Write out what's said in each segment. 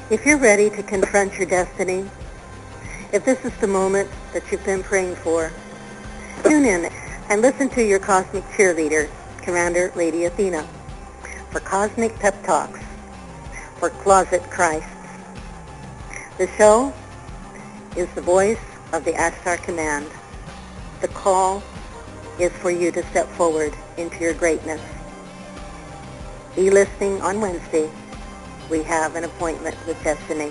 If you're ready to confront your destiny, if this is the moment that you've been praying for, tune in and listen to your cosmic cheerleader, Commander Lady Athena, for Cosmic Pep Talks for Closet Christ. The show is the voice of the Ashtar Command. The call is for you to step forward into your greatness. Be listening on Wednesday. We have an appointment with destiny.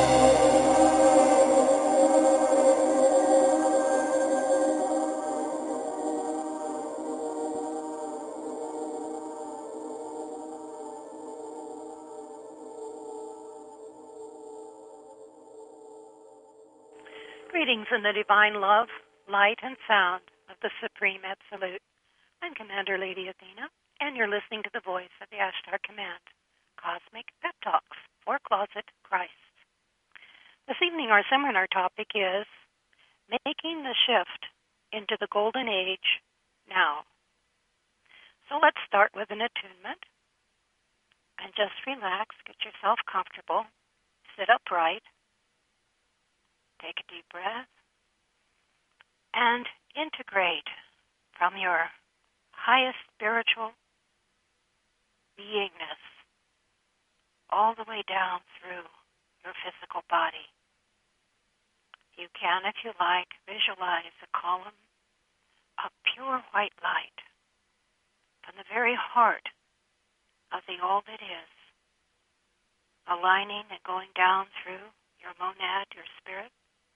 Greetings in the divine love, light, and sound of the Supreme Absolute. I'm Commander Lady Athena, and you're listening to the voice of the Ashtar Command, Cosmic Pep Talks for Closet Christ. This evening our seminar topic is Making the Shift into the Golden Age Now. So let's start with an attunement, and just relax, get yourself comfortable, sit upright, take a deep breath, and integrate from your highest spiritual beingness all the way down through your physical body. You can, if you like, visualize a column of pure white light from the very heart of the all that is, aligning and going down through your monad, your spirit,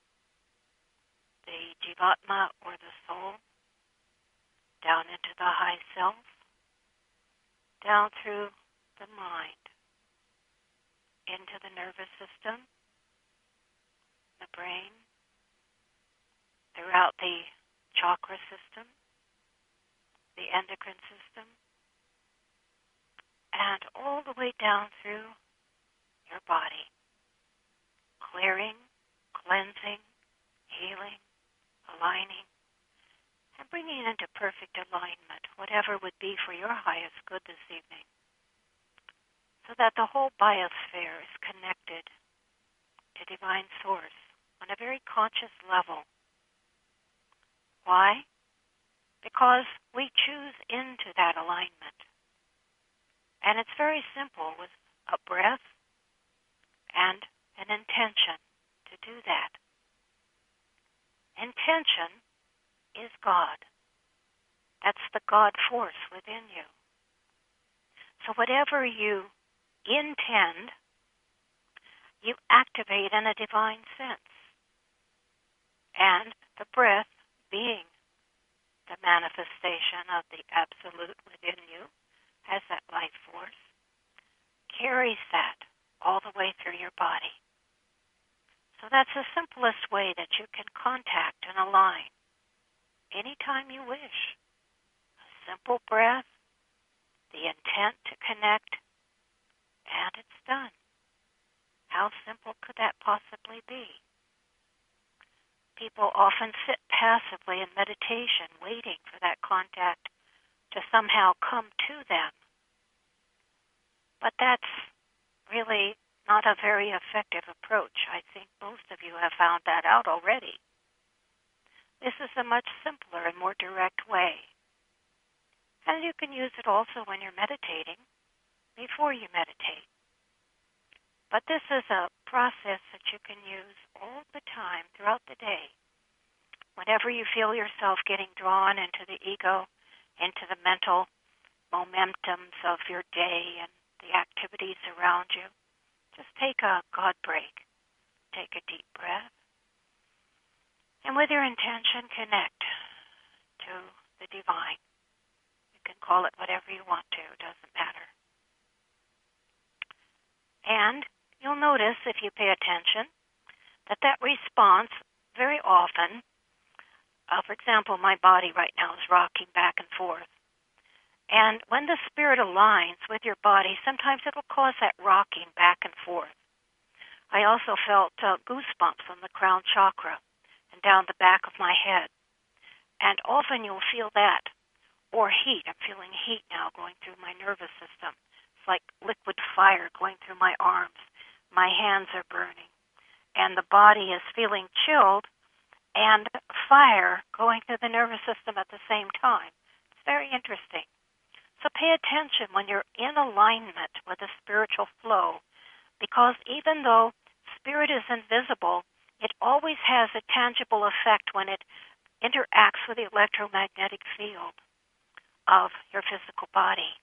the Jivatma or the soul, down into the high self, down through the mind, into the nervous system, the brain, throughout the chakra system, the endocrine system, and all the way down through your body, clearing, cleansing, healing, aligning, and bringing into perfect alignment whatever would be for your highest good this evening, so that the whole biosphere is connected to Divine Source on a very conscious level. Why? Because we choose into that alignment. And it's very simple, with a breath and an intention to do that. Intention is God. That's the God force within you. So whatever you intend, you activate in a divine sense. And the breath, being the manifestation of the Absolute within you, as that life force, carries that all the way through your body. So that's the simplest way that you can contact and align anytime you wish. A simple breath, the intent to connect, and it's done. How simple could that possibly be? People often sit passively in meditation, waiting for that contact to somehow come to them. But that's really not a very effective approach. I think most of you have found that out already. This is a much simpler and more direct way. And you can use it also when you're meditating, before you meditate. But this is a process that you can use all the time throughout the day. Whenever you feel yourself getting drawn into the ego, into the mental momentums of your day and the activities around you, just take a God break. Take a deep breath. And with your intention, connect to the divine. You can call it whatever you want to, doesn't matter. And you'll notice, if you pay attention, that response very often, for example, my body right now is rocking back and forth. And when the spirit aligns with your body, sometimes it'll cause that rocking back and forth. I also felt goosebumps on the crown chakra and down the back of my head. And often you'll feel that. Or heat. I'm feeling heat now going through my nervous system. It's like liquid fire going through my arms, my hands are burning, and the body is feeling chilled, and fire going through the nervous system at the same time. It's very interesting. So pay attention when you're in alignment with the spiritual flow, because even though spirit is invisible, it always has a tangible effect when it interacts with the electromagnetic field of your physical body.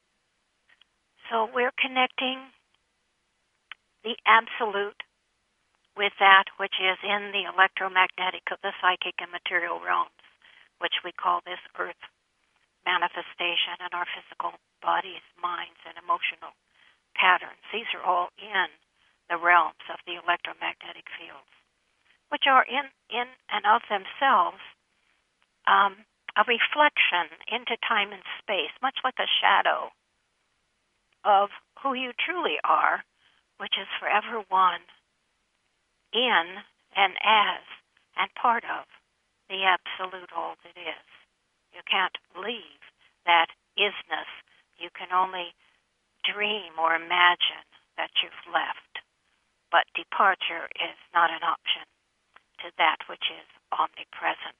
So we're connecting the absolute with that which is in the electromagnetic of the psychic and material realms, which we call this earth manifestation in our physical bodies, minds, and emotional patterns. These are all in the realms of the electromagnetic fields, which are in and of themselves a reflection into time and space, much like a shadow of who you truly are, which is forever one in and as and part of the absolute all that is. You can't leave that isness. You can only dream or imagine that you've left. But departure is not an option to that which is omnipresent.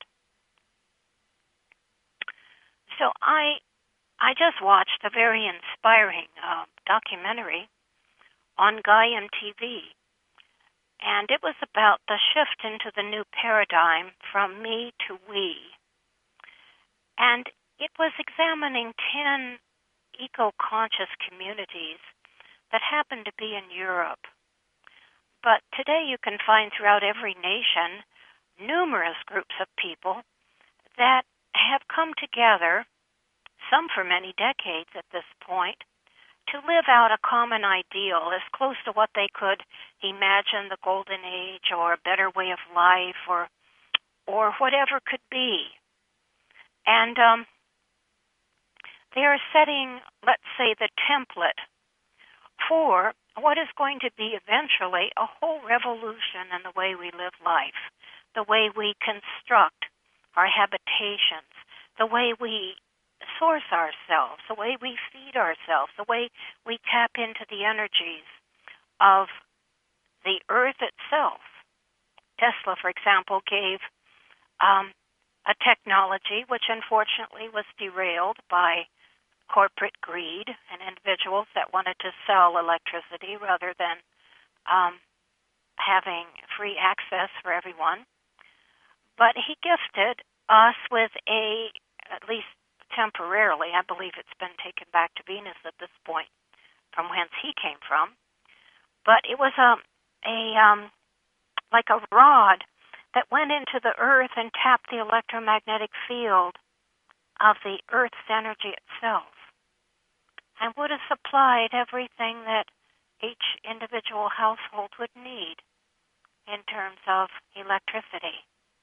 So I just watched a very inspiring documentary on Gaiam TV, and it was about the shift into the new paradigm from me to we. And it was examining 10 eco-conscious communities that happened to be in Europe. But today you can find throughout every nation numerous groups of people that have come together, some for many decades at this point, to live out a common ideal as close to what they could imagine the golden age or a better way of life or whatever could be. And they are setting, let's say, the template for what is going to be eventually a whole revolution in the way we live life, the way we construct our habitations, the way we source ourselves, the way we feed ourselves, the way we tap into the energies of the earth itself. Tesla, for example, gave a technology which unfortunately was derailed by corporate greed and individuals that wanted to sell electricity rather than having free access for everyone. But he gifted us with at least temporarily, I believe it's been taken back to Venus at this point, from whence he came from. But it was like a rod that went into the earth and tapped the electromagnetic field of the earth's energy itself, and would have supplied everything that each individual household would need in terms of electricity.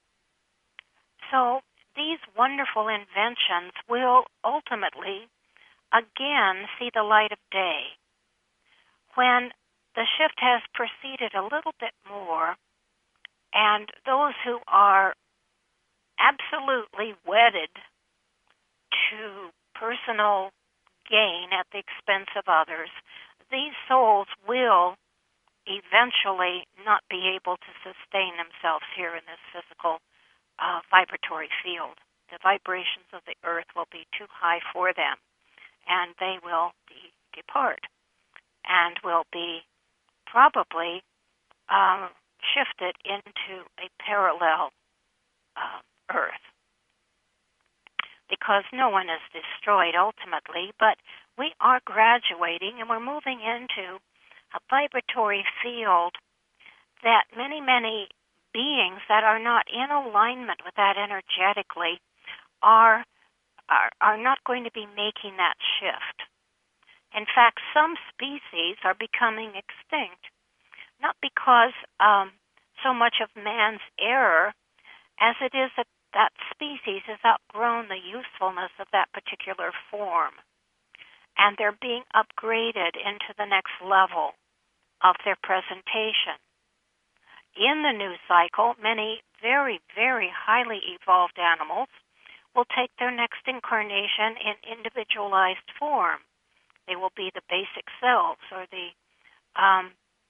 So these wonderful inventions will ultimately again see the light of day when the shift has proceeded a little bit more, and those who are absolutely wedded to personal gain at the expense of others, these souls will eventually not be able to sustain themselves here in this physical vibratory field. The vibrations of the earth will be too high for them, and they will depart and will be probably shifted into a parallel earth, because no one is destroyed ultimately, but we are graduating and we're moving into a vibratory field that many, many beings that are not in alignment with that energetically are not going to be making that shift. In fact, some species are becoming extinct, not because so much of man's error as it is that species has outgrown the usefulness of that particular form, and they're being upgraded into the next level of their presentation. In the new cycle, many very, very highly evolved animals will take their next incarnation in individualized form. They will be the basic selves or the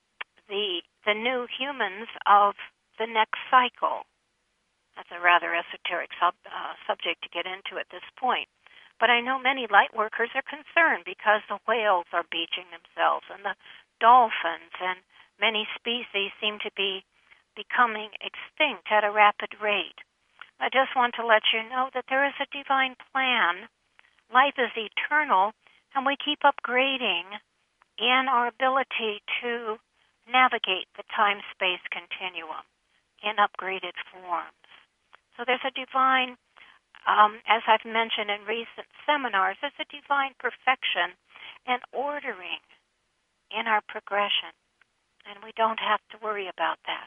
the new humans of the next cycle. That's a rather esoteric subject to get into at this point. But I know many light workers are concerned because the whales are beaching themselves and the dolphins and many species seem to be becoming extinct at a rapid rate. I just want to let you know that there is a divine plan. Life is eternal, and we keep upgrading in our ability to navigate the time-space continuum in upgraded forms. So there's a divine, as I've mentioned in recent seminars, there's a divine perfection and ordering in our progression, and we don't have to worry about that.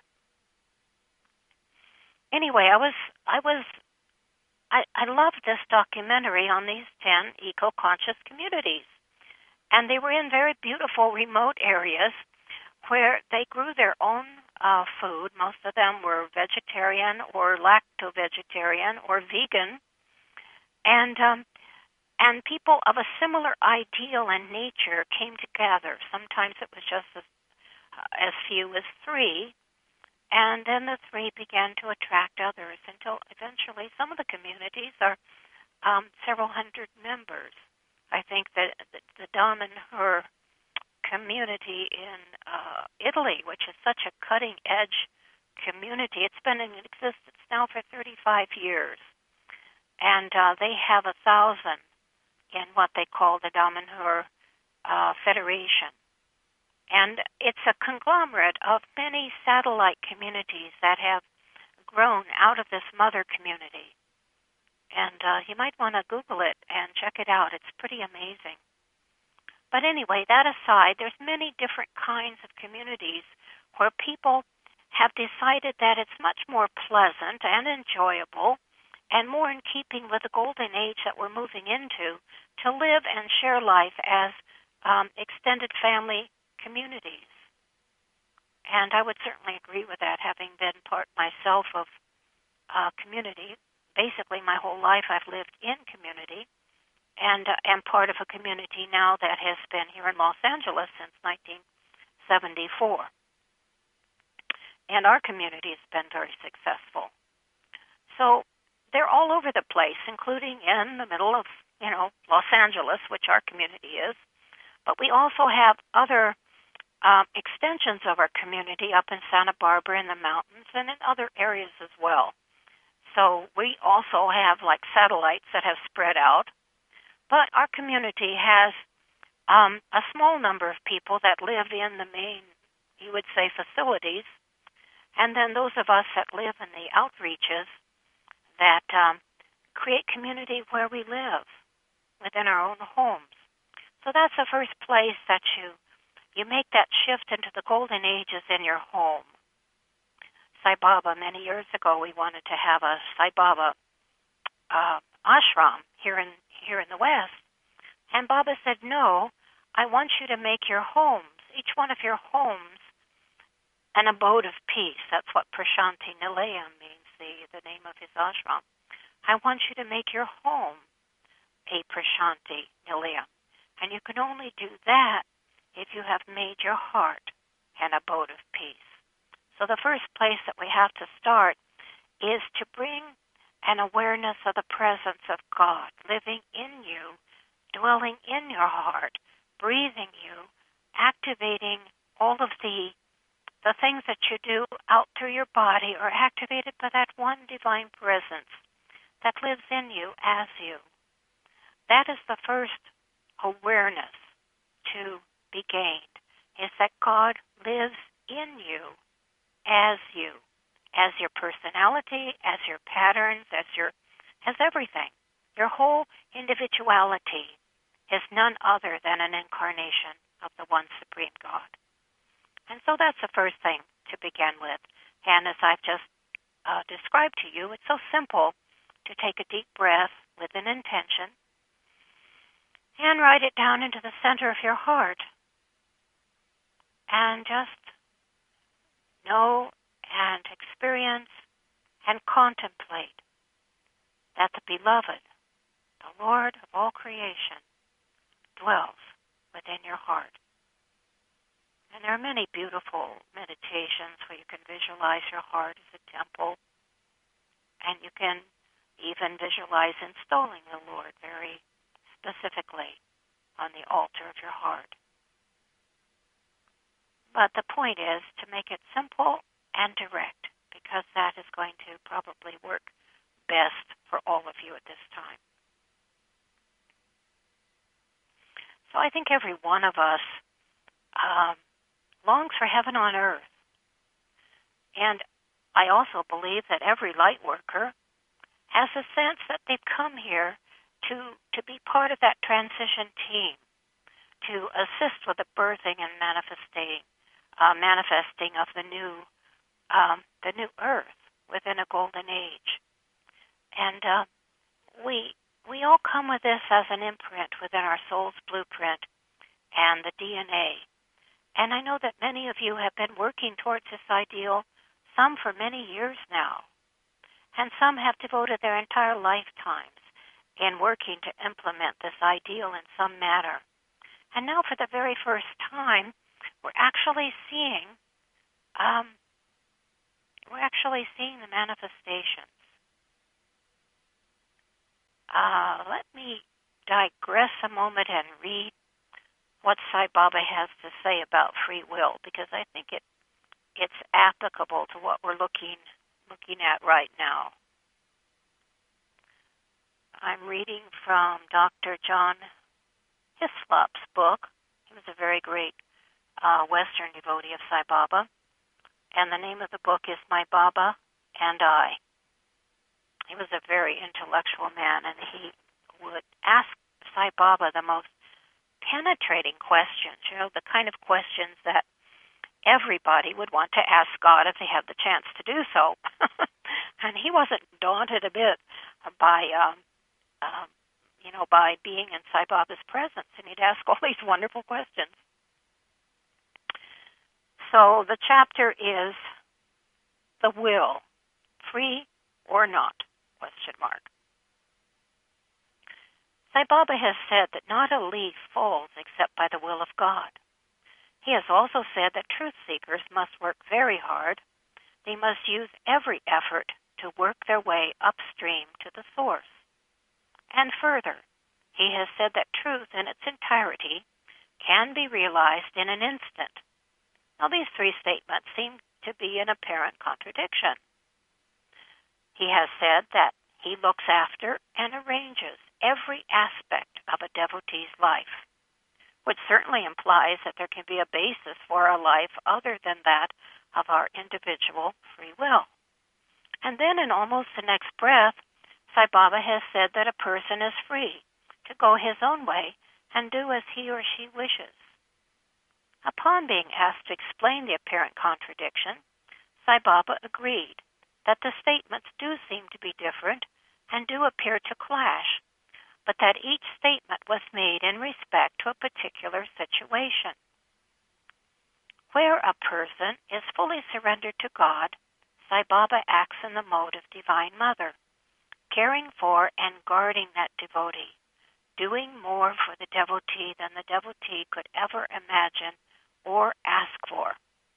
Anyway, I loved this documentary on these 10 eco-conscious communities, and they were in very beautiful remote areas where they grew their own food. Most of them were vegetarian or lacto-vegetarian or vegan, and people of a similar ideal and nature came together. Sometimes it was just as few as 3, and then the 3 began to attract others until eventually some of the communities are several hundred members. I think that the Damanhur community in Italy, which is such a cutting-edge community, it's been in existence now for 35 years, and they have 1,000 in what they call the Damanhur Federation. And it's a conglomerate of many satellite communities that have grown out of this mother community. And you might want to Google it and check it out. It's pretty amazing. But anyway, that aside, there's many different kinds of communities where people have decided that it's much more pleasant and enjoyable and more in keeping with the golden age that we're moving into to live and share life as extended family communities. And I would certainly agree with that, having been part myself of community. Basically, my whole life I've lived in community, and am part of a community now that has been here in Los Angeles since 1974. And our community has been very successful. So they're all over the place, including in the middle of, Los Angeles, which our community is. But we also have other extensions of our community up in Santa Barbara in the mountains and in other areas as well. So we also have like satellites that have spread out. But our community has a small number of people that live in the main, you would say, facilities, and then those of us that live in the outreaches that create community where we live, within our own homes. So that's the first place that you make that shift into the golden ages in your home. Sai Baba, many years ago, we wanted to have a Sai Baba ashram here in the West. And Baba said, no, I want you to make your homes, each one of your homes, an abode of peace. That's what Prashanti Nilayam means, the name of his ashram. I want you to make your home a Prashanti Nilayam. And you can only do that if you have made your heart an abode of peace. So the first place that we have to start is to bring an awareness of the presence of God living in you, dwelling in your heart, breathing you, activating all of the things that you do out through your body are activated by that one divine presence that lives in you as you. That is the first awareness to be gained, is that God lives in you, as your personality, as your patterns, as everything. Your whole individuality is none other than an incarnation of the one supreme God. And so that's the first thing to begin with. And as I've just described to you, it's so simple to take a deep breath with an intention and write it down into the center of your heart. And just know and experience and contemplate that the beloved, the Lord of all creation, dwells within your heart. And there are many beautiful meditations where you can visualize your heart as a temple, and you can even visualize installing the Lord very specifically on the altar of your heart. But the point is to make it simple and direct, because that is going to probably work best for all of you at this time. So I think every one of us longs for heaven on earth. And I also believe that every light worker has a sense that they've come here to be part of that transition team, to assist with the birthing and manifesting of the new earth within a golden age. And we all come with this as an imprint within our soul's blueprint and the DNA. And I know that many of you have been working towards this ideal, some for many years now, and some have devoted their entire lifetimes in working to implement this ideal in some manner. And now for the very first time, we're actually seeing the manifestations. Let me digress a moment and read what Sai Baba has to say about free will, because I think it's applicable to what we're looking at right now. I'm reading from Dr. John Hislop's book. He was a very great Western devotee of Sai Baba, and the name of the book is My Baba and I. He was a very intellectual man, and he would ask Sai Baba the most penetrating questions, the kind of questions that everybody would want to ask God if they had the chance to do so. And he wasn't daunted a bit by being in Sai Baba's presence, and he'd ask all these wonderful questions. So the chapter is the will, free or not, ? Sai Baba has said that not a leaf falls except by the will of God. He has also said that truth seekers must work very hard. They must use every effort to work their way upstream to the source. And further, he has said that truth in its entirety can be realized in an instant. Now, these three statements seem to be in apparent contradiction. He has said that he looks after and arranges every aspect of a devotee's life, which certainly implies that there can be a basis for a life other than that of our individual free will. And then in almost the next breath, Sai Baba has said that a person is free to go his own way and do as he or she wishes. Upon being asked to explain the apparent contradiction, Sai Baba agreed that the statements do seem to be different and do appear to clash, but that each statement was made in respect to a particular situation. Where a person is fully surrendered to God, Sai Baba acts in the mode of Divine Mother, caring for and guarding that devotee, doing more for the devotee than the devotee could ever imagine or ask for.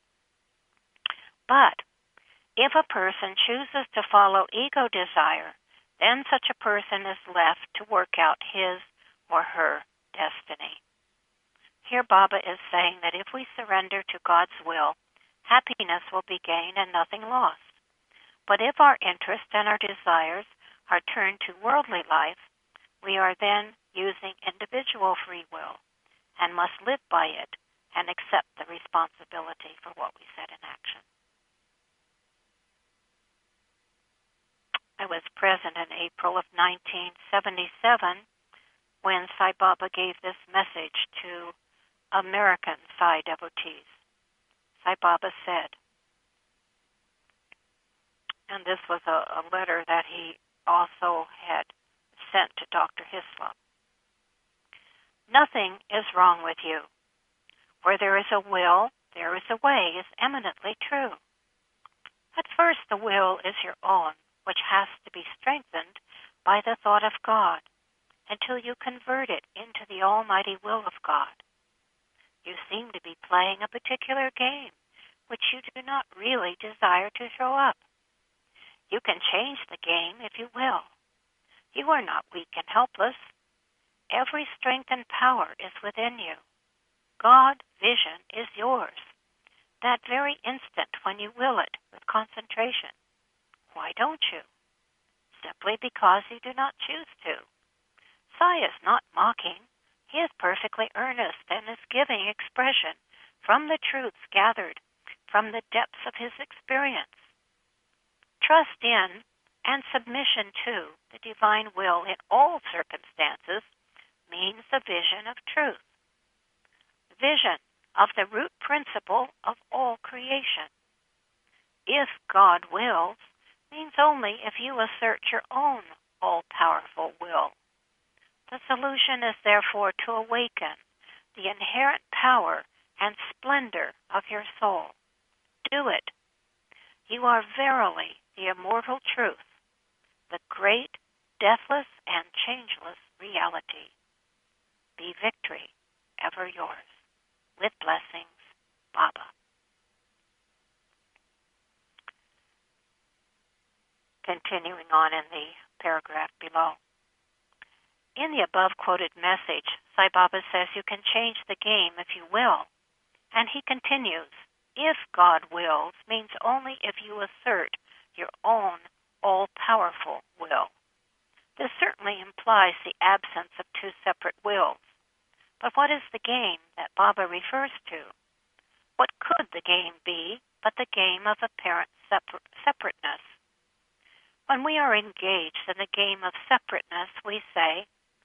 But if a person chooses to follow ego desire, then such a person is left to work out his or her destiny. Here Baba is saying that if we surrender to God's will, happiness will be gained and nothing lost. But if our interests and our desires are turned to worldly life, we are then using individual free will and must live by it and accept the responsibility for what we set in action. I was present in April of 1977 when Sai Baba gave this message to American Sai devotees. Sai Baba said, and this was a letter that he also had sent to Dr. Hislop, "Nothing is wrong with you. Where there is a will, there is a way" is eminently true. At first, the will is your own, which has to be strengthened by the thought of God until you convert it into the almighty will of God. You seem to be playing a particular game, which you do not really desire to throw up. You can change the game if you will. You are not weak and helpless. Every strength and power is within you. God vision is yours. That very instant when you will it with concentration. Why don't you? Simply because you do not choose to. Sai is not mocking. He is perfectly earnest and is giving expression from the truths gathered from the depths of his experience. Trust in and submission to the divine will in all circumstances means the vision of truth. Vision of the root principle of all creation. If God wills means only if you assert your own all-powerful will. The solution is therefore to awaken the inherent power and splendor of your soul. Do it. You are verily the immortal truth, the great, deathless, and changeless reality. Be victory ever yours. With blessings, Baba. Continuing on in the paragraph below. In the above quoted message, Sai Baba says you can change the game if you will. And he continues, if God wills means only if you assert your own all-powerful will. This certainly implies the absence of two separate wills. But what is the game that Baba refers to? What could the game be but the game of apparent separateness? When we are engaged in the game of separateness, we say,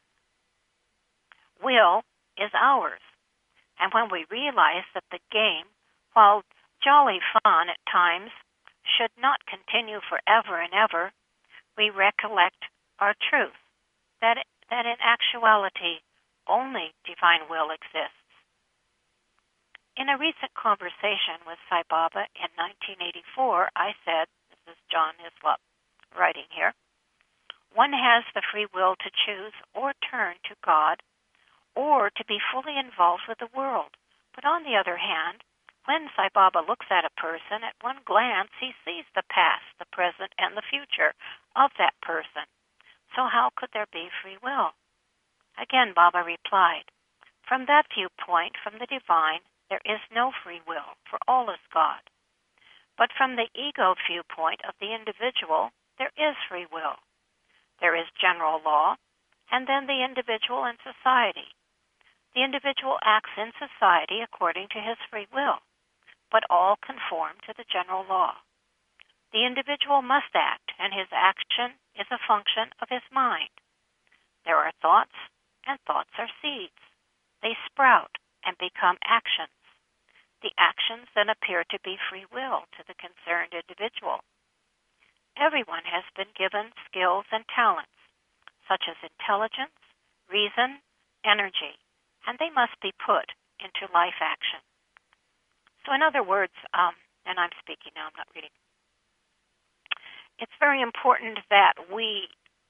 will is ours. And when we realize that the game, while jolly fun at times, should not continue forever and ever, we recollect our truth, that in actuality only divine will exists. In a recent conversation with Sai Baba in 1984, I said, this is John Hislop writing here, one has the free will to choose or turn to God or to be fully involved with the world. But on the other hand, when Sai Baba looks at a person, at one glance he sees the past, the present, and the future of that person. So how could there be free will? Again, Baba replied, from that viewpoint, from the divine, there is no free will, for all is God. But from the ego viewpoint of the individual, there is free will. There is general law, and then the individual and society. The individual acts in society according to his free will, but all conform to the general law. The individual must act, and his action is a function of his mind. There are thoughts, and thoughts are seeds. They sprout and become actions. The actions then appear to be free will to the concerned individual. Everyone has been given skills and talents, such as intelligence, reason, energy, and they must be put into life action. So in other words, and I'm speaking now, I'm not reading, it's very important that we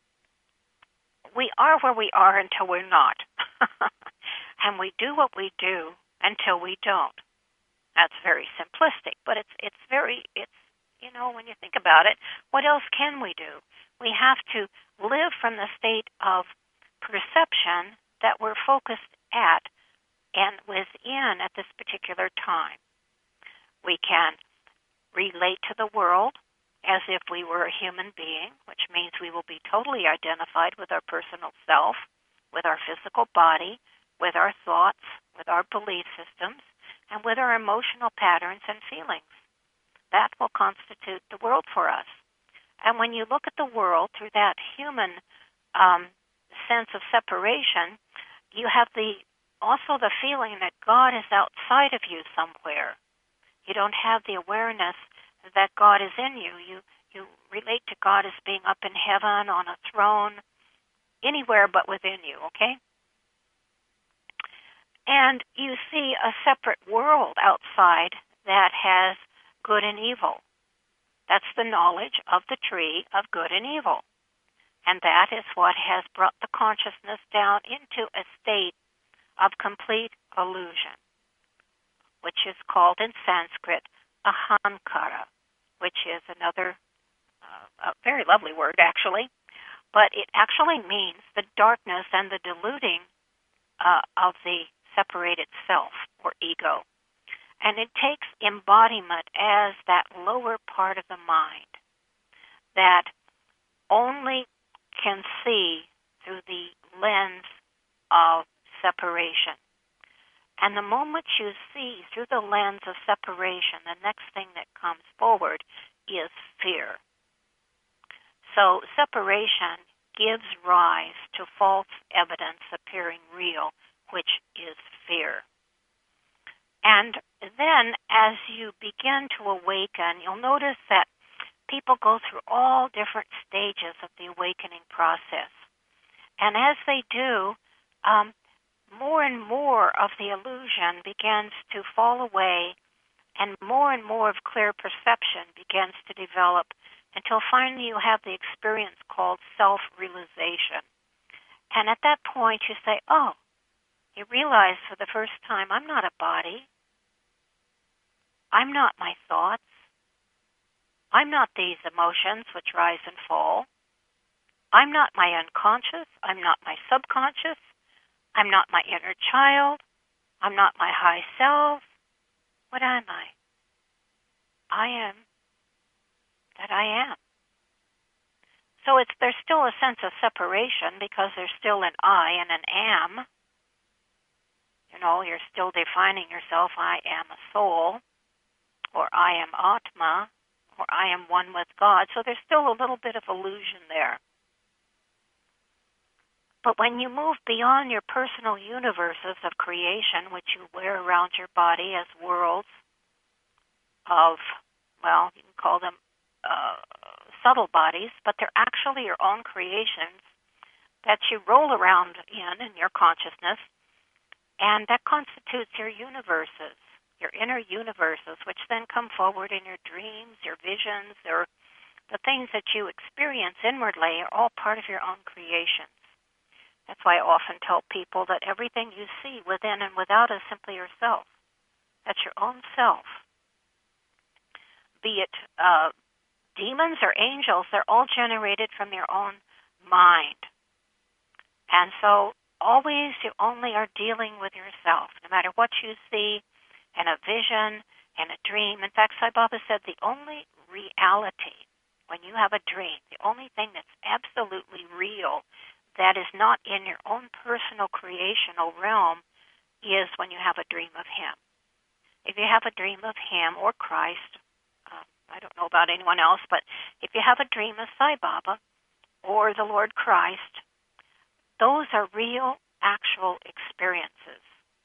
are where we are until we're not. And we do what we do until we don't. That's very simplistic, but it's when you think about it, what else can we do? We have to live from the state of perception that we're focused at and within at this particular time. We can relate to the world as if we were a human being, which means we will be totally identified with our personal self, with our physical body, with our thoughts, with our belief systems, and with our emotional patterns and feelings. That will constitute the world for us. And when you look at the world through that human sense of separation, you have also the feeling that God is outside of you somewhere. You don't have the awareness that God is in you. You relate to God as being up in heaven, on a throne, anywhere but within you, okay? And you see a separate world outside that has good and evil. That's the knowledge of the tree of good and evil. And that is what has brought the consciousness down into a state of complete illusion. which is called in Sanskrit ahankara, which is another a very lovely word, actually. But it actually means the darkness and the diluting of the separated self or ego. And it takes embodiment as that lower part of the mind that only can see through the lens of separation. And the moment you see through the lens of separation, the next thing that comes forward is fear. So separation gives rise to false evidence appearing real, which is fear. And then as you begin to awaken, you'll notice that people go through all different stages of the awakening process. And as they do, more and more of the illusion begins to fall away, and more of clear perception begins to develop until finally you have the experience called self-realization. And at that point you say, oh, you realize for the first time, I'm not a body. I'm not my thoughts. I'm not these emotions which rise and fall. I'm not my unconscious. I'm not my subconscious. I'm not my inner child. I'm not my high self. What am I? I am that I am. So there's still a sense of separation because there's still an I and an am. You know, you're still defining yourself, I am a soul, or I am Atma, or I am one with God. So there's still a little bit of illusion there. But when you move beyond your personal universes of creation, which you wear around your body as worlds of, well, you can call them subtle bodies, but they're actually your own creations that you roll around in your consciousness, and that constitutes your universes, your inner universes, which then come forward in your dreams, your visions, or the things that you experience inwardly are all part of your own creations. That's why I often tell people that everything you see within and without is simply yourself. That's your own self. Be it demons or angels, they're all generated from your own mind. And so always you only are dealing with yourself, no matter what you see in a vision, in a dream. In fact, Sai Baba said the only reality when you have a dream, the only thing that's absolutely real that is not in your own personal creational realm is when you have a dream of Him. If you have a dream of Him or Christ, I don't know about anyone else, but if you have a dream of Sai Baba or the Lord Christ, those are real, actual experiences.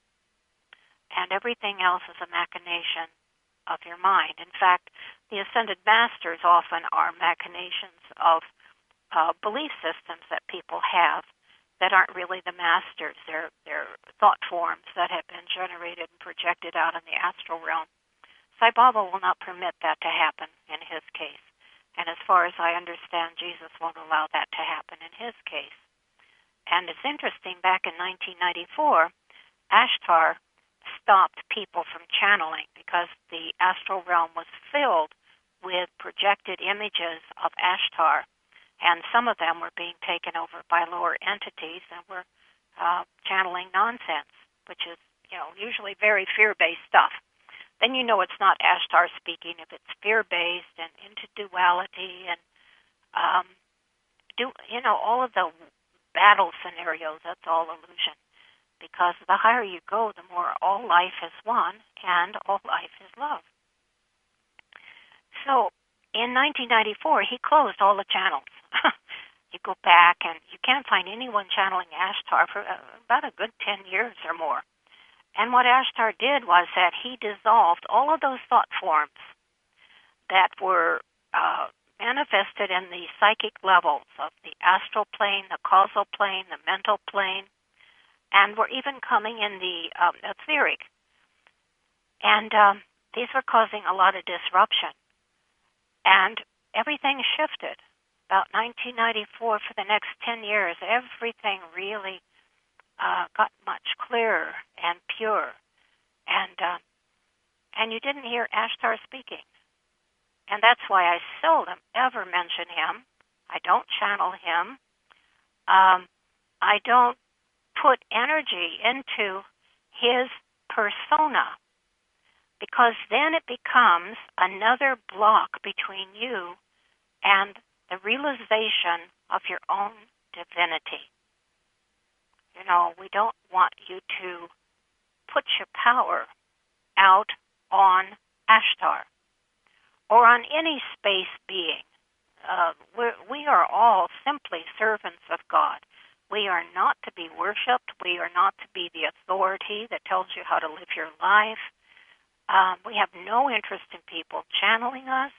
And everything else is a machination of your mind. In fact, the Ascended Masters often are machinations of belief systems that people have that aren't really the masters. They're thought forms that have been generated and projected out in the astral realm. Sai Baba will not permit that to happen in his case. And as far as I understand, Jesus won't allow that to happen in his case. And it's interesting, back in 1994, Ashtar stopped people from channeling because the astral realm was filled with projected images of Ashtar. And some of them were being taken over by lower entities and were channeling nonsense, which is, usually very fear-based stuff. Then you know it's not Ashtar speaking if it's fear-based and into duality and all of the battle scenarios. That's all illusion, because the higher you go, the more all life is one and all life is love. So in 1994, he closed all the channels. You go back and you can't find anyone channeling Ashtar for about a good 10 years or more. And what Ashtar did was that he dissolved all of those thought forms that were manifested in the psychic levels of the astral plane, the causal plane, the mental plane, and were even coming in the etheric. And these were causing a lot of disruption. And everything shifted. About 1994, for the next 10 years, everything really got much clearer and pure. And and you didn't hear Ashtar speaking. And that's why I seldom ever mention him. I don't channel him. I don't put energy into his persona, because then it becomes another block between you and the realization of your own divinity. You know, we don't want you to put your power out on Ashtar or on any space being. We are all simply servants of God. We are not to be worshipped. We are not to be the authority that tells you how to live your life. We have no interest in people channeling us.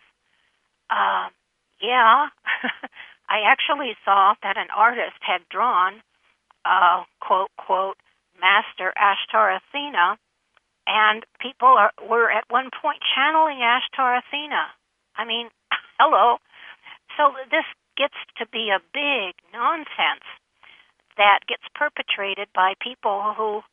Yeah, I actually saw that an artist had drawn, quote, quote, Master Ashtar Athena, and people were at one point channeling Ashtar Athena. I mean, hello. So this gets to be a big nonsense that gets perpetrated by people who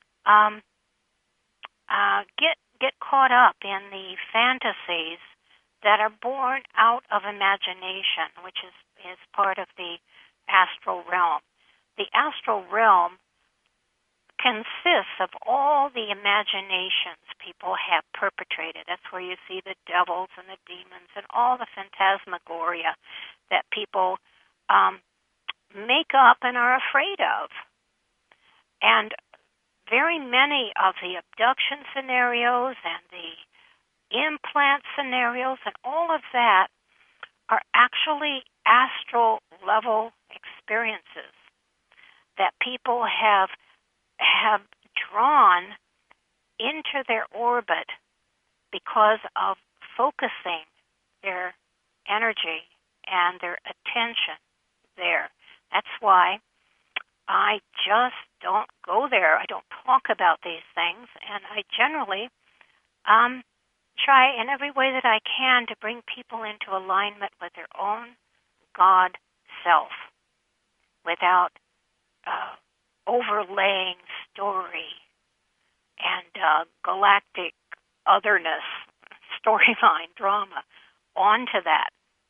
get caught up in the fantasies that are born out of imagination, which is part of the astral realm. The astral realm consists of all the imaginations people have perpetrated. That's where you see the devils and the demons and all the phantasmagoria that people make up and are afraid of. And very many of the abduction scenarios and the implant scenarios and all of that are actually astral level experiences that people have drawn into their orbit because of focusing their energy and their attention there. That's why I just don't go there. I don't talk about these things, and I generally try in every way that I can to bring people into alignment with their own God self without overlaying story and galactic otherness, storyline, drama onto that.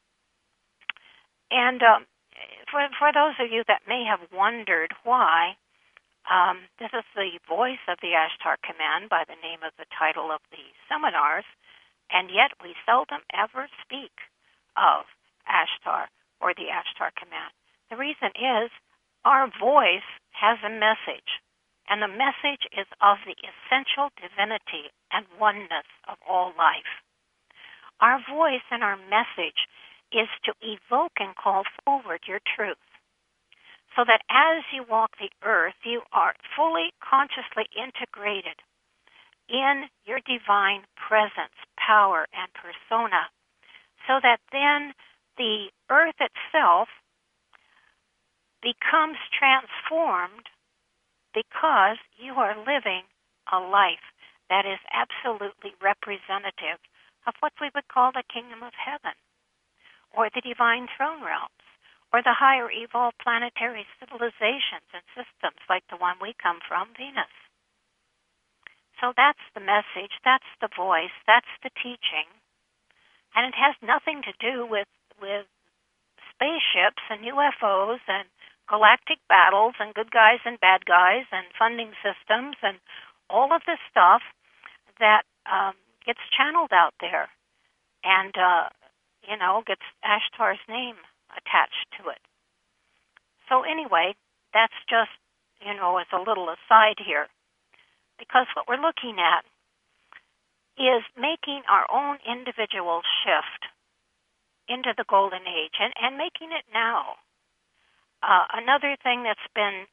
And for those of you that may have wondered why, this is the voice of the Ashtar Command by the name of the title of the seminars, and yet we seldom ever speak of Ashtar or the Ashtar Command. The reason is our voice has a message, and the message is of the essential divinity and oneness of all life. Our voice and our message is to evoke and call forward your truth, so that as you walk the earth, you are fully consciously integrated in your divine presence, power, and persona, so that then the earth itself becomes transformed because you are living a life that is absolutely representative of what we would call the kingdom of heaven, or the divine throne realms, or the higher evolved planetary civilizations and systems like the one we come from, Venus. So that's the message, that's the voice, that's the teaching, and it has nothing to do with spaceships and UFOs and galactic battles and good guys and bad guys and funding systems and all of this stuff that gets channeled out there and, gets Ashtar's name attached to it. So anyway, that's just, as a little aside here, because what we're looking at is making our own individual shift into the golden age and making it now. Another thing that's been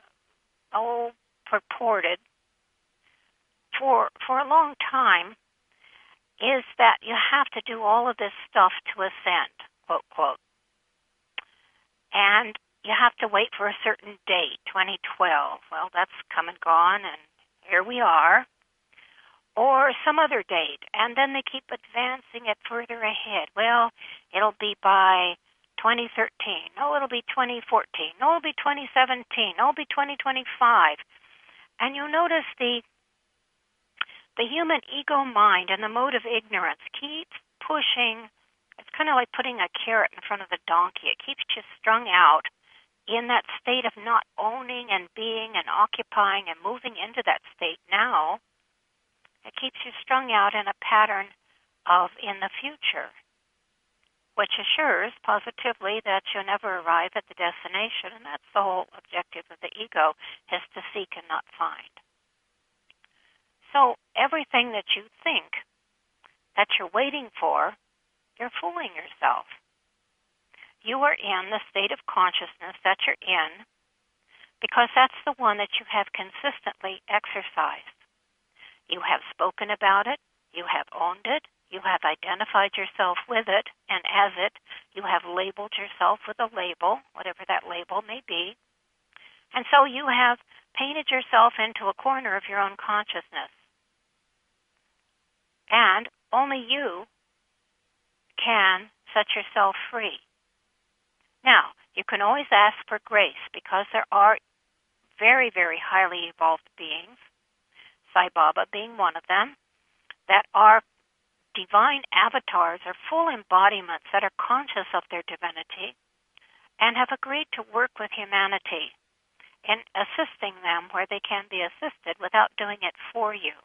purported for a long time is that you have to do all of this stuff to ascend, quote, quote. And you have to wait for a certain date, 2012. Well, that's come and gone, and here we are. Or some other date, and then they keep advancing it further ahead. Well, it'll be by 2013. No, it'll be 2014. No, it'll be 2017. No, it'll be 2025. And you'll notice the the human ego mind and the mode of ignorance keeps pushing. It's kind of like putting a carrot in front of the donkey. It keeps you strung out in that state of not owning and being and occupying and moving into that state now. It keeps you strung out in a pattern of in the future, which assures positively that you'll never arrive at the destination, and that's the whole objective of the ego, is to seek and not find. So everything that you think that you're waiting for, you're fooling yourself. You are in the state of consciousness that you're in because that's the one that you have consistently exercised. You have spoken about it, you have owned it, you have identified yourself with it and as it, you have labeled yourself with a label, whatever that label may be. And so you have painted yourself into a corner of your own consciousness. And only you can set yourself free. Now, you can always ask for grace because there are very, very highly evolved beings, Sai Baba being one of them, that are divine avatars or full embodiments that are conscious of their divinity and have agreed to work with humanity in assisting them where they can be assisted without doing it for you.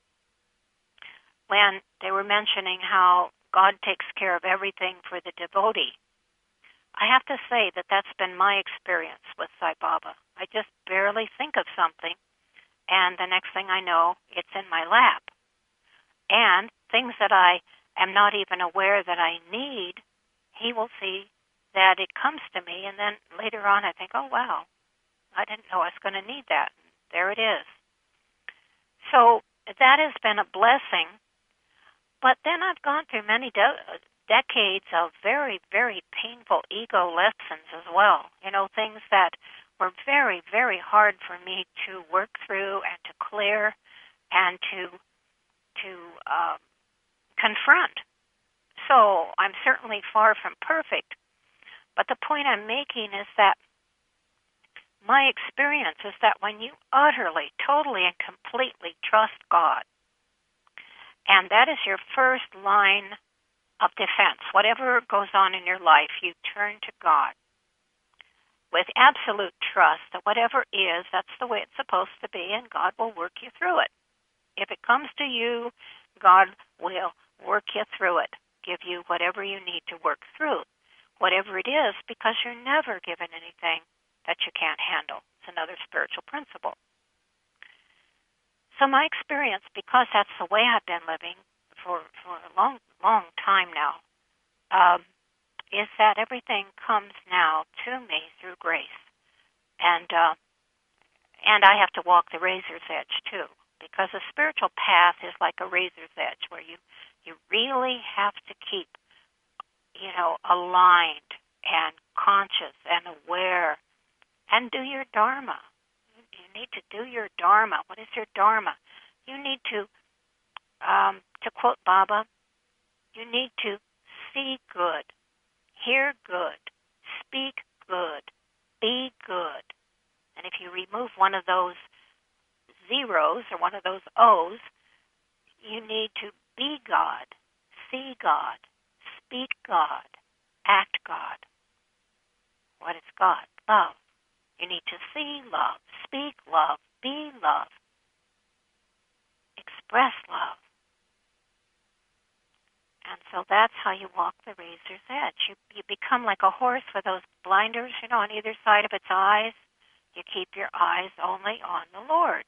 When they were mentioning how God takes care of everything for the devotee, I have to say that that's been my experience with Sai Baba. I just barely think of something, and the next thing I know, it's in my lap. And things that I am not even aware that I need, he will see that it comes to me, and then later on I think, oh, wow, I didn't know I was going to need that. There it is. So that has been a blessing. But then I've gone through many decades of very, very painful ego lessons as well. You know, things that were very, very hard for me to work through and to clear and to confront. So I'm certainly far from perfect. But the point I'm making is that my experience is that when you utterly, totally, and completely trust God, and that is your first line of defense. Whatever goes on in your life, you turn to God with absolute trust that whatever is, that's the way it's supposed to be, and God will work you through it. If it comes to you, God will work you through it, give you whatever you need to work through, whatever it is, because you're never given anything that you can't handle. It's another spiritual principle. So my experience, because that's the way I've been living for a long, long time now, is that everything comes now to me through grace. And I have to walk the razor's edge, too, because a spiritual path is like a razor's edge where you really have to keep, aligned and conscious and aware and do your dharma. You need to do your dharma. What is your dharma? You need to quote Baba, you need to see good, hear good, speak good, be good. And if you remove one of those zeros or one of those O's, you need to be God, see God, speak God, act God. What is God? Love. You need to see love, speak love, be love, express love. And so that's how you walk the razor's edge. You become like a horse with those blinders, on either side of its eyes. You keep your eyes only on the Lord.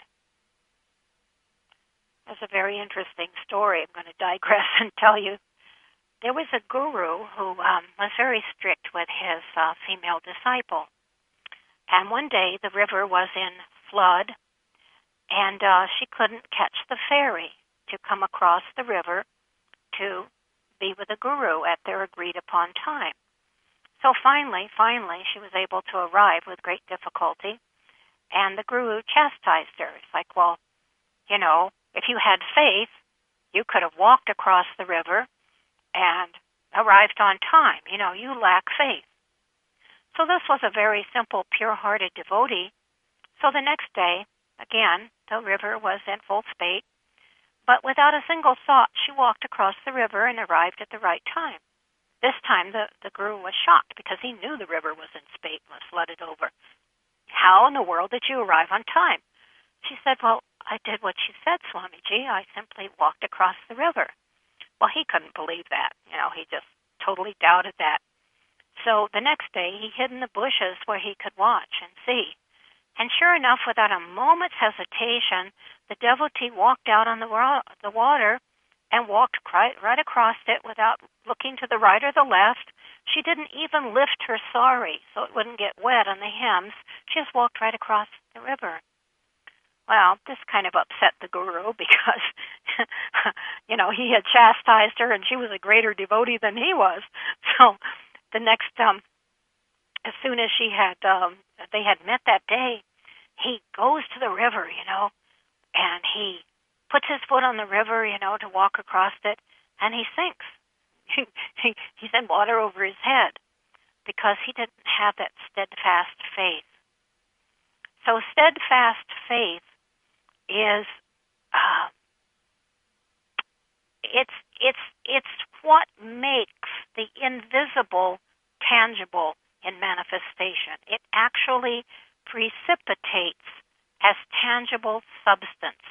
There's a very interesting story. I'm going to digress and tell you. There was a guru who was very strict with his female disciple. And one day the river was in flood, and she couldn't catch the ferry to come across the river to be with the guru at their agreed-upon time. So finally, she was able to arrive with great difficulty, and the guru chastised her. It's like, well, if you had faith, you could have walked across the river and arrived on time. You lack faith. So this was a very simple, pure-hearted devotee. So the next day, again, the river was in full spate, But without a single thought, she walked across the river and arrived at the right time. This time the guru was shocked because he knew the river was flooded over. How in the world did you arrive on time? She said, well, I did what you said, Swamiji. I simply walked across the river. Well, he couldn't believe that. He just totally doubted that. So the next day he hid in the bushes where he could watch and see. And sure enough, without a moment's hesitation, the devotee walked out on the water and walked right across it without looking to the right or the left. She didn't even lift her sari so it wouldn't get wet on the hems. She just walked right across the river. Well, this kind of upset the guru because, he had chastised her and she was a greater devotee than he was. So the next, as soon as they had met that day, he goes to the river, and he puts his foot on the river, to walk across it, and he sinks. He's in water over his head because he didn't have that steadfast faith. So steadfast faith is it's what makes the invisible tangible in manifestation. It actually precipitates as tangible substance.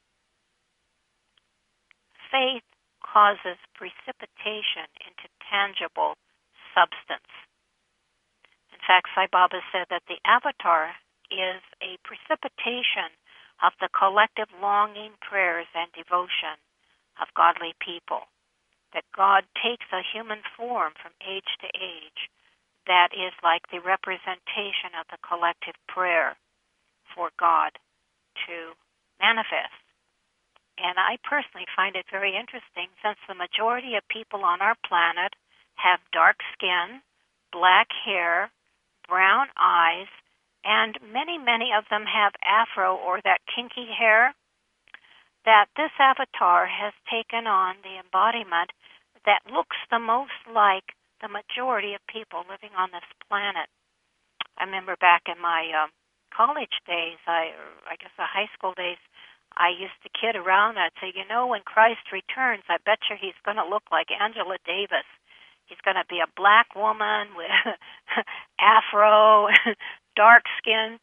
Faith causes precipitation into tangible substance. In fact, Sai Baba said that the avatar is a precipitation of the collective longing, prayers, and devotion of godly people. That God takes a human form from age to age that is like the representation of the collective prayer for God to manifest. And I personally find it very interesting since the majority of people on our planet have dark skin, black hair, brown eyes, and many, many of them have afro or that kinky hair, that this avatar has taken on the embodiment that looks the most like the majority of people living on this planet. I remember back in my college days, I guess the high school days, I used to kid around. I'd say, when Christ returns, I bet you he's going to look like Angela Davis. He's going to be a black woman with afro, dark skin.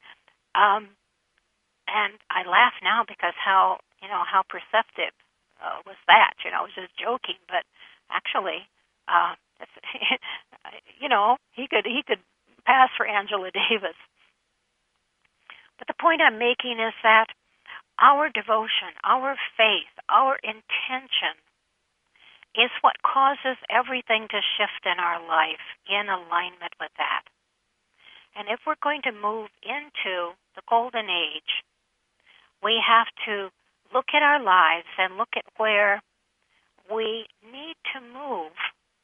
And I laugh now because how perceptive was that. I was just joking, but actually, he could pass for Angela Davis. But the point I'm making is that our devotion, our faith, our intention is what causes everything to shift in our life in alignment with that. And if we're going to move into the golden age, we have to look at our lives and look at where we need to move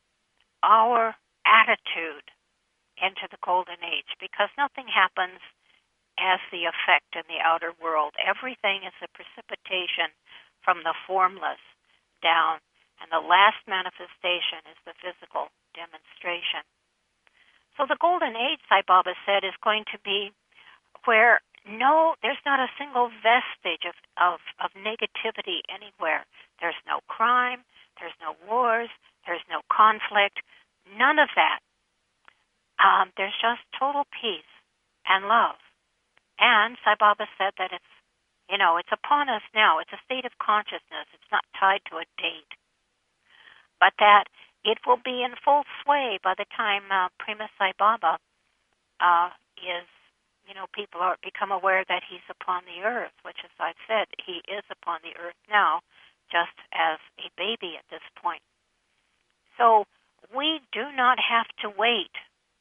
our attitude into the golden age, because nothing happens as the effect in the outer world. Everything is a precipitation from the formless down, and the last manifestation is the physical demonstration. So the golden age, Sai Baba said, is going to be where there's not a single vestige of negativity anywhere. There's no crime, there's no wars, there's no conflict, none of that. There's just total peace and love. And Sai Baba said that it's upon us now. It's a state of consciousness. It's not tied to a date. But that it will be in full sway by the time Prema Sai Baba is, people become aware that he's upon the earth, which, as I've said, he is upon the earth now, just as a baby at this point. So we do not have to wait.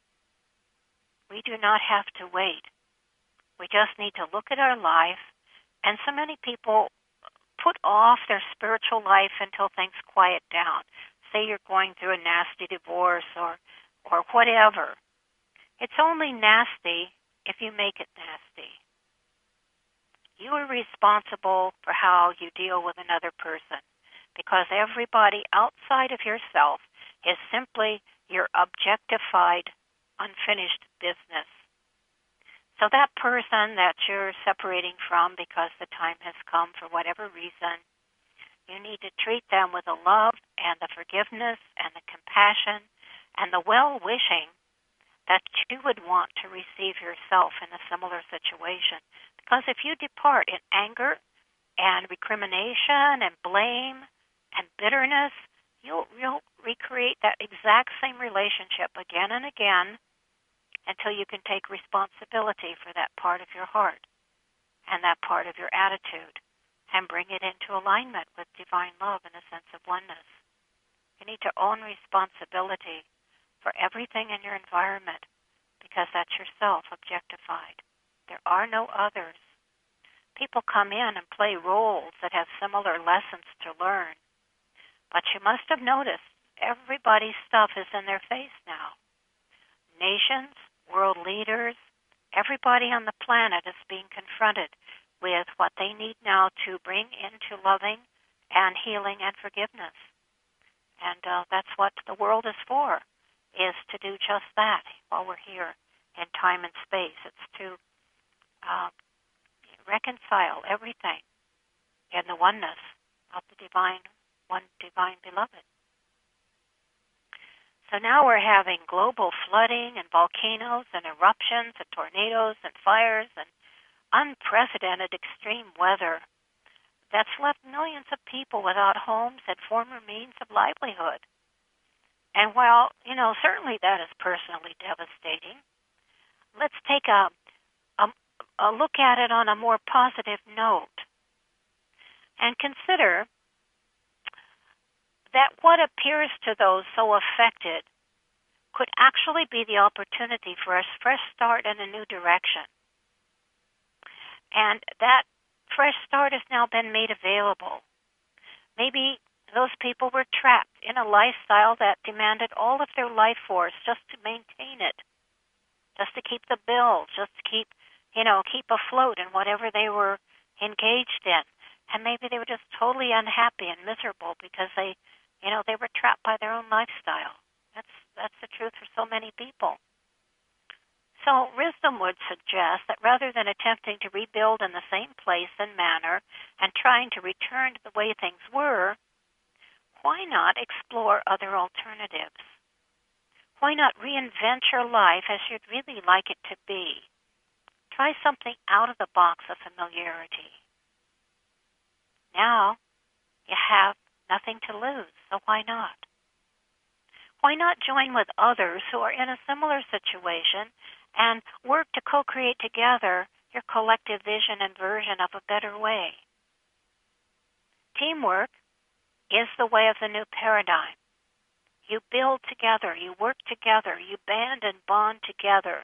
We do not have to wait. We just need to look at our life, and so many people put off their spiritual life until things quiet down. Say you're going through a nasty divorce or whatever. It's only nasty if you make it nasty. You are responsible for how you deal with another person, because everybody outside of yourself is simply your objectified, unfinished business. So that person that you're separating from because the time has come for whatever reason, You need to treat them with the love and the forgiveness and the compassion and the well-wishing that you would want to receive yourself in a similar situation. Because if you depart in anger and recrimination and blame and bitterness, you'll recreate that exact same relationship again and again until you can take responsibility for that part of your heart and that part of your attitude and bring it into alignment with divine love and a sense of oneness. You need to own responsibility for everything in your environment because that's yourself objectified. There are no others. People come in and play roles that have similar lessons to learn. But you must have noticed everybody's stuff is in their face now. Nations, world leaders, everybody on the planet is being confronted with what they need now to bring into loving and healing and forgiveness. And that's what the world is for, is to do just that while we're here in time and space. It's to reconcile everything in the oneness of the divine, one divine beloved. So now we're having global flooding and volcanoes and eruptions and tornadoes and fires and unprecedented extreme weather that's left millions of people without homes and former means of livelihood. And while, certainly that is personally devastating, let's take a look at it on a more positive note and consider that what appears to those so affected could actually be the opportunity for a fresh start in a new direction. And that fresh start has now been made available. Maybe those people were trapped in a lifestyle that demanded all of their life force just to maintain it, just to keep the bills, just to keep afloat in whatever they were engaged in. And maybe they were just totally unhappy and miserable because they were trapped by their own lifestyle. That's the truth for so many people. So wisdom would suggest that rather than attempting to rebuild in the same place and manner and trying to return to the way things were, why not explore other alternatives? Why not reinvent your life as you'd really like it to be? Try something out of the box of familiarity. Now you have nothing to lose, so why not? Why not join with others who are in a similar situation and work to co-create together your collective vision and version of a better way? Teamwork is the way of the new paradigm. You build together, you work together, you band and bond together.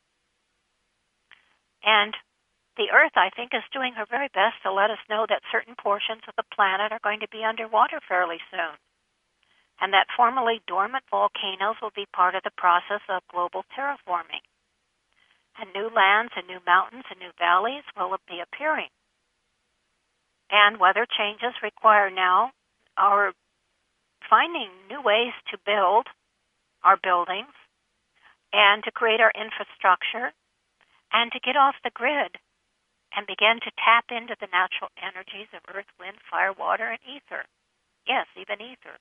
And the Earth, I think, is doing her very best to let us know that certain portions of the planet are going to be underwater fairly soon, and that formerly dormant volcanoes will be part of the process of global terraforming. And new lands and new mountains and new valleys will be appearing. And weather changes require now our finding new ways to build our buildings and to create our infrastructure and to get off the grid and begin to tap into the natural energies of earth, wind, fire, water, and ether. Yes, even ether.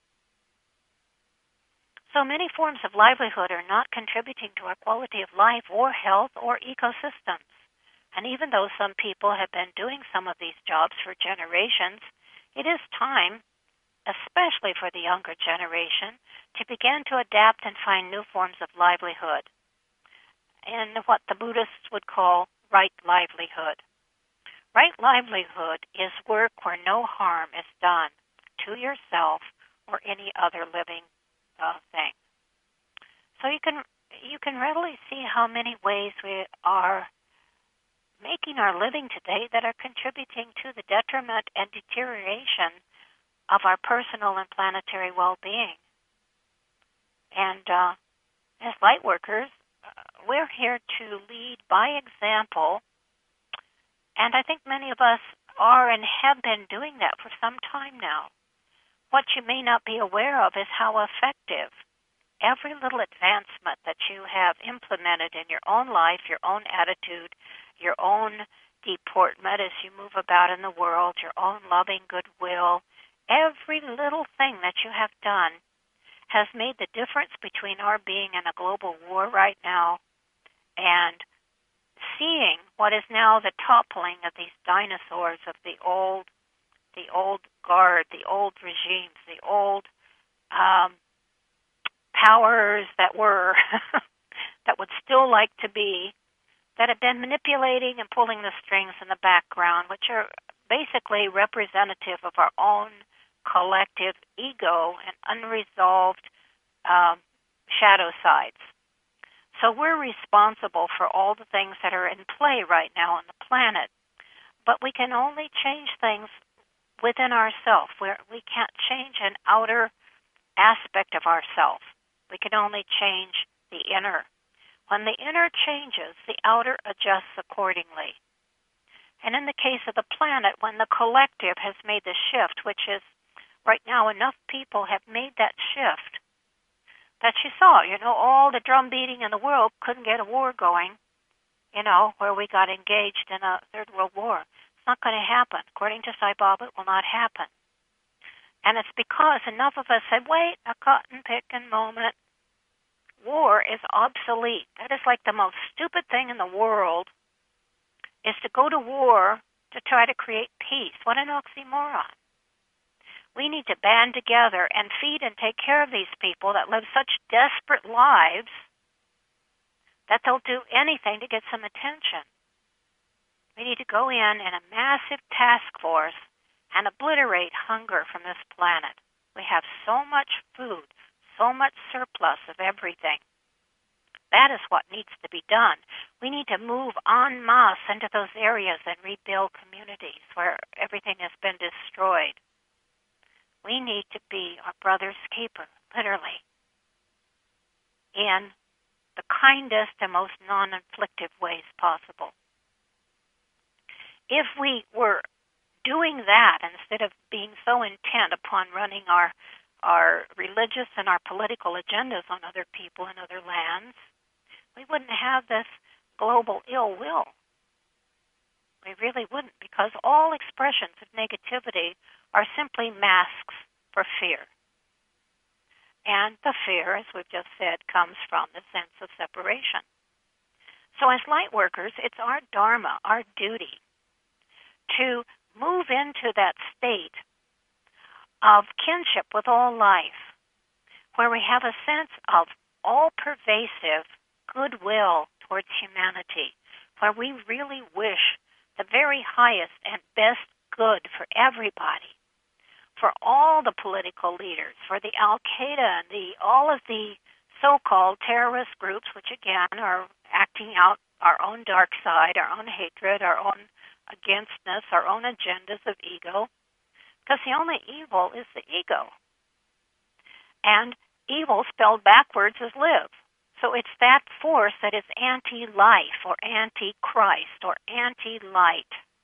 So many forms of livelihood are not contributing to our quality of life or health or ecosystems. And even though some people have been doing some of these jobs for generations, it is time, especially for the younger generation, to begin to adapt and find new forms of livelihood in what the Buddhists would call right livelihood. Right livelihood is work where no harm is done to yourself or any other living thing. So you can readily see how many ways we are making our living today that are contributing to the detriment and deterioration of our personal and planetary well-being. And as light workers, we're here to lead by example, and I think many of us are and have been doing that for some time now. What you may not be aware of is how effective every little advancement that you have implemented in your own life, your own attitude, your own deportment as you move about in the world, your own loving goodwill, Every little thing that you have done has made the difference between our being in a global war right now and seeing what is now the toppling of these dinosaurs of the old guard, the old regimes, the old powers that were that would still like to be, that have been manipulating and pulling the strings in the background, which are basically representative of our own collective ego and unresolved shadow sides. So we're responsible for all the things that are in play right now on the planet, but we can only change things within ourselves. We can't change an outer aspect of ourselves. We can only change the inner. When the inner changes, the outer adjusts accordingly. And in the case of the planet, when the collective has made the shift, which is right now enough people have made that shift, that you saw, all the drum beating in the world couldn't get a war going, where we got engaged in a third world war. It's not going to happen. According to Sai Baba, it will not happen. And it's because enough of us said, wait, a cotton-picking moment. War is obsolete. That is like the most stupid thing in the world, is to go to war to try to create peace. What an oxymoron. We need to band together and feed and take care of these people that live such desperate lives that they'll do anything to get some attention. We need to go in a massive task force and obliterate hunger from this planet. We have so much food, so much surplus of everything. That is what needs to be done. We need to move en masse into those areas and rebuild communities where everything has been destroyed. We need to be our brother's keeper, literally, in the kindest and most non-inflictive ways possible. If we were doing that instead of being so intent upon running our religious and our political agendas on other people and other lands, we wouldn't have this global ill will. We really wouldn't, because all expressions of negativity are simply masks for fear. And the fear, as we've just said, comes from the sense of separation. So as light workers, it's our dharma, our duty, to move into that state of kinship with all life, where we have a sense of all-pervasive goodwill towards humanity, where we really wish the very highest and best good for everybody, for all the political leaders, for the Al-Qaeda and all of the so-called terrorist groups, which again are acting out our own dark side, our own hatred, our own againstness, our own agendas of ego, because the only evil is the ego. And evil spelled backwards is live. So it's that force that is anti-life or anti-Christ or anti-light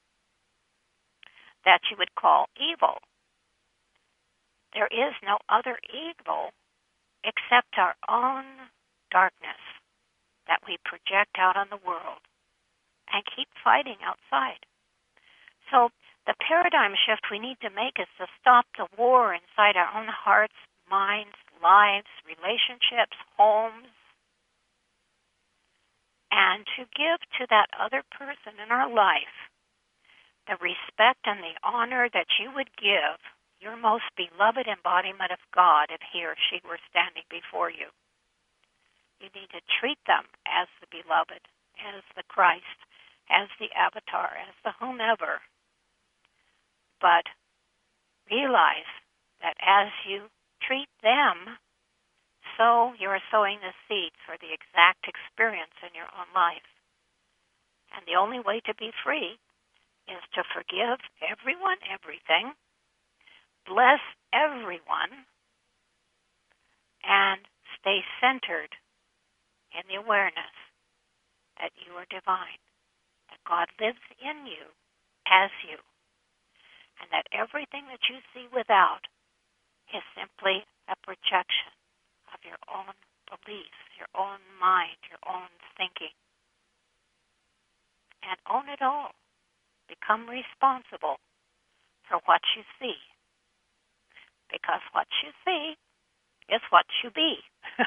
that you would call evil. There is no other evil except our own darkness that we project out on the world and keep fighting outside. So the paradigm shift we need to make is to stop the war inside our own hearts, minds, lives, relationships, homes, and to give to that other person in our life the respect and the honor that you would give your most beloved embodiment of God if he or she were standing before you. You need to treat them as the beloved, as the Christ, as the avatar, as the whomever. But realize that as you treat them, so you are sowing the seeds for the exact experience in your own life. And the only way to be free is to forgive everyone, everything, bless everyone, and stay centered in the awareness that you are divine, that God lives in you as you, and that everything that you see without is simply a projection of your own beliefs, your own mind, your own thinking. And own it all. Become responsible for what you see. because what you see is what you be.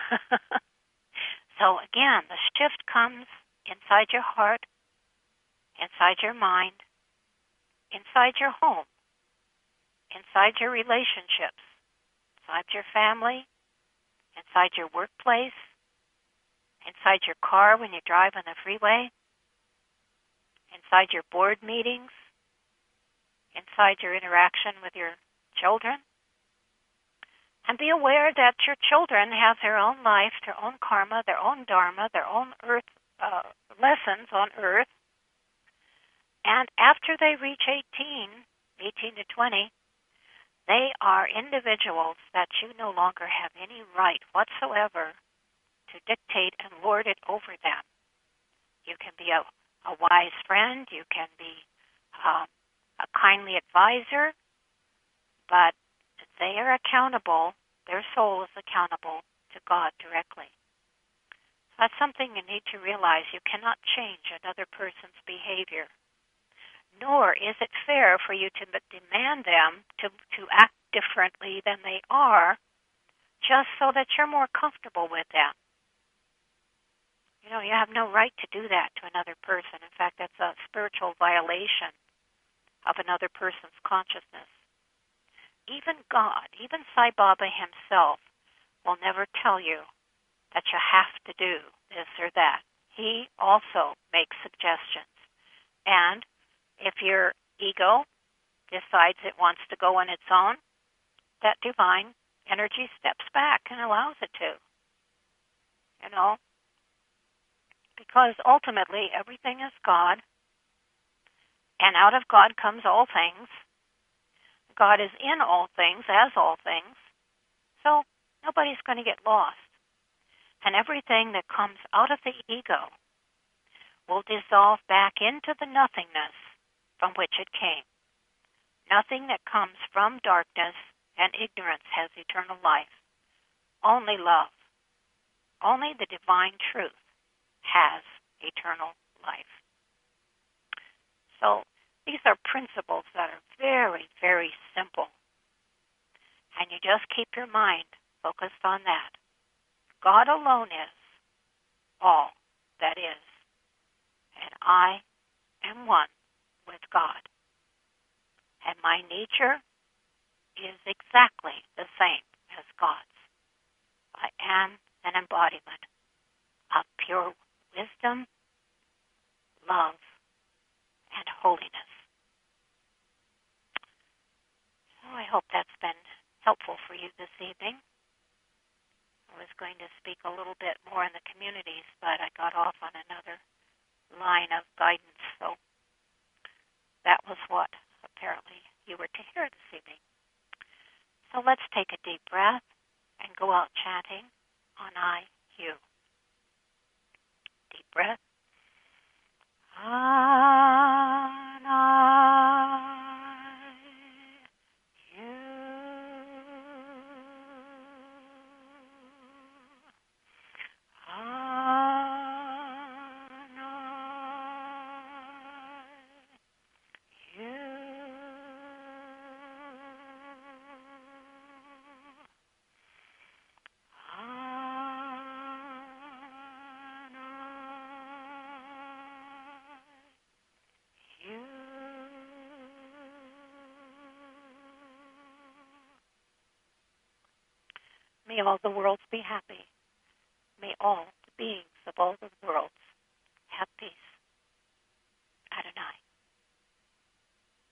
So again, the shift comes inside your heart, inside your mind, inside your home, inside your relationships, inside your family, inside your workplace, inside your car when you drive on the freeway, inside your board meetings, inside your interaction with your children. And be aware that your children have their own life, their own karma, their own dharma, their own earth lessons on earth. And after they reach 18 to 20, they are individuals that you no longer have any right whatsoever to dictate and lord it over them. You can be a wise friend, you can be a kindly advisor, but they are accountable, their soul is accountable to God directly. So that's something you need to realize. You cannot change another person's behavior, nor is it fair for you to demand them to act differently than they are just so that you're more comfortable with them. You know, you have no right to do that to another person. In fact, that's a spiritual violation of another person's consciousness. Even God, even Sai Baba himself, will never tell you that you have to do this or that. He also makes suggestions. And if your ego decides it wants to go on its own, that divine energy steps back and allows it to. You know? Because ultimately everything is God, and out of God comes all things. God is in all things, as all things. So nobody's going to get lost. And everything that comes out of the ego will dissolve back into the nothingness from which it came. Nothing that comes from darkness and ignorance has eternal life. Only love, only the divine truth has eternal life. So these are principles that are very, very simple. And you just keep your mind focused on that. God alone is all that is. And I am one with God. And my nature is exactly the same as God's. I am an embodiment of pure wisdom, love, and holiness. So I hope that's been helpful for you this evening. I was going to speak a little bit more in the communities, but I got off on another line of guidance, so that was what apparently you were to hear this evening. So let's take a deep breath and go out chanting on I, you. Deep breath. On I, you. On I, you. May all the worlds be happy. May all the beings of all the worlds have peace.